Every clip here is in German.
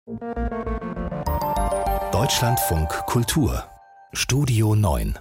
Deutschlandfunk Kultur Studio 9.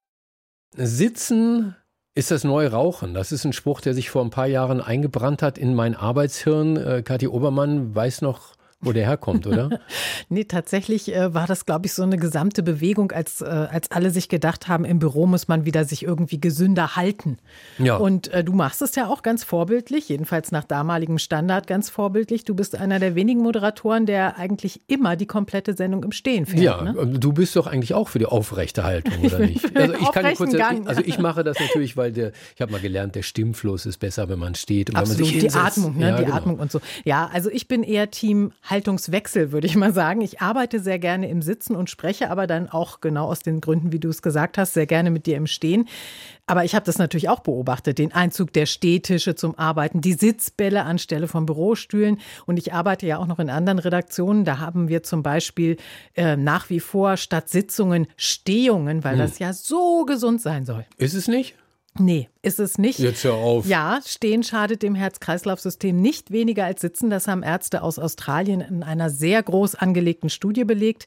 Sitzen ist das neue Rauchen. Das ist ein Spruch, der sich vor ein paar Jahren eingebrannt hat in mein Arbeitshirn. Kathi Obermann weiß noch, wo der herkommt, oder? Nee, tatsächlich war das, glaube ich, so eine gesamte Bewegung, als alle sich gedacht haben, im Büro muss man wieder sich irgendwie gesünder halten. Ja. Und du machst es ja auch ganz vorbildlich, jedenfalls nach damaligem Standard ganz vorbildlich. Du bist einer der wenigen Moderatoren, der eigentlich immer die komplette Sendung im Stehen fährt. Ja, ne? Du bist doch eigentlich auch für die aufrechte Haltung, oder nicht? Also ich mache das natürlich, weil ich habe mal gelernt, der Stimmfluss ist besser, wenn man steht. Und Absolut, wenn man sich die Atmung, ne? Ja, die genau. Atmung und so. Ja, also ich bin eher Team Haltungswechsel, würde ich mal sagen. Ich arbeite sehr gerne im Sitzen und spreche aber dann auch genau aus den Gründen, wie du es gesagt hast, sehr gerne mit dir im Stehen. Aber ich habe das natürlich auch beobachtet, den Einzug der Stehtische zum Arbeiten, die Sitzbälle anstelle von Bürostühlen. Und ich arbeite ja auch noch in anderen Redaktionen. Da haben wir zum Beispiel nach wie vor statt Sitzungen Stehungen, weil das ja so gesund sein soll. Ist es nicht? Nee, ist es nicht. Jetzt hör auf. Ja, Stehen schadet dem Herz-Kreislauf-System nicht weniger als Sitzen. Das haben Ärzte aus Australien in einer sehr groß angelegten Studie belegt.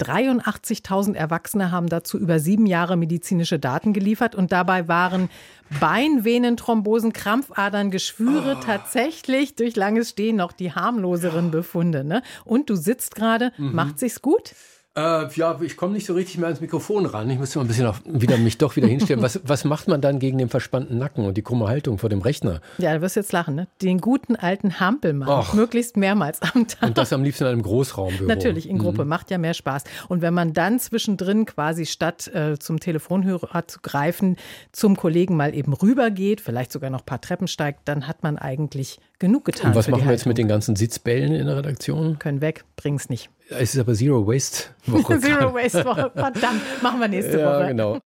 83.000 Erwachsene haben dazu über 7 Jahre medizinische Daten geliefert. Und dabei waren Beinvenenthrombosen, Krampfadern, Geschwüre tatsächlich durch langes Stehen noch die harmloseren Befunde. Ne? Und du sitzt gerade, macht sich's gut? Ja, ich komme nicht so richtig mehr ans Mikrofon ran. Ich müsste mal ein bisschen mich doch wieder hinstellen. Was macht man dann gegen den verspannten Nacken und die krumme Haltung vor dem Rechner? Ja, du wirst jetzt lachen, ne? Den guten alten Hampel machen, möglichst mehrmals am Tag. Und das am liebsten in einem Großraumbüro. Natürlich, in Gruppe, macht ja mehr Spaß. Und wenn man dann zwischendrin quasi statt zum Telefonhörer zu greifen, zum Kollegen mal eben rübergeht, vielleicht sogar noch ein paar Treppen steigt, dann hat man eigentlich genug getan. Und was für die machen wir jetzt Haltung. mit den ganzen Sitzbällen in der Redaktion? Können weg, bring's nicht. Es ist aber Zero Waste Woche. Zero Waste Woche, verdammt, machen wir nächste Woche. Ja, genau.